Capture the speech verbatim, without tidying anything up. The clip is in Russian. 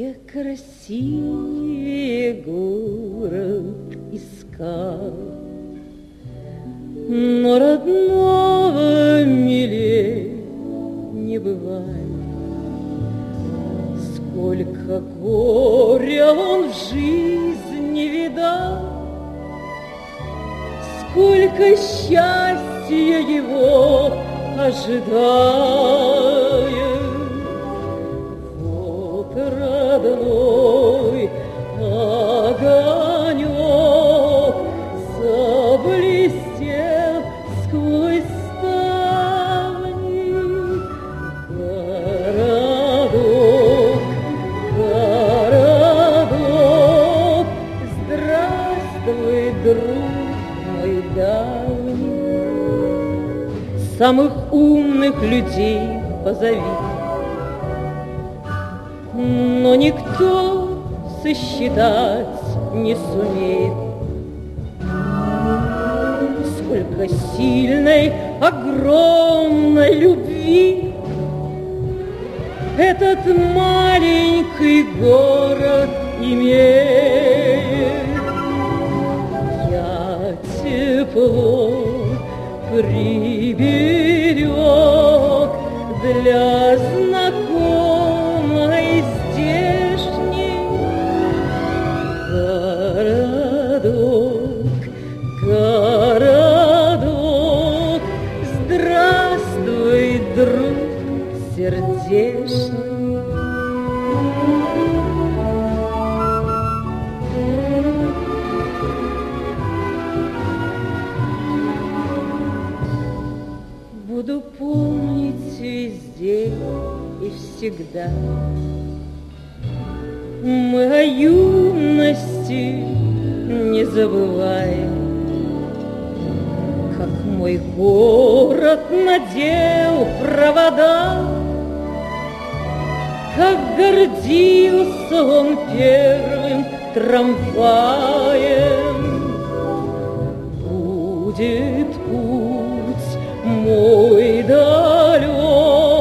Где красивее город искал, но родного милей не бывает. Сколько горя он в жизни видал, сколько счастья его ожидает. Вот родной огонек заблестел сквозь ставни. Городок, городок, здравствуй, друг мой давний. Самых умных людей позови, но никто сосчитать не сумеет, сколько сильной, огромной любви этот маленький город имеет. Я тепло приберег для знакомой здешней. Городок, городок, здравствуй, друг сердечный. Буду помнить везде и всегда мы о юности не забываем, как мой город надел провода, как гордился он первым трамваем. Будет путь мой далек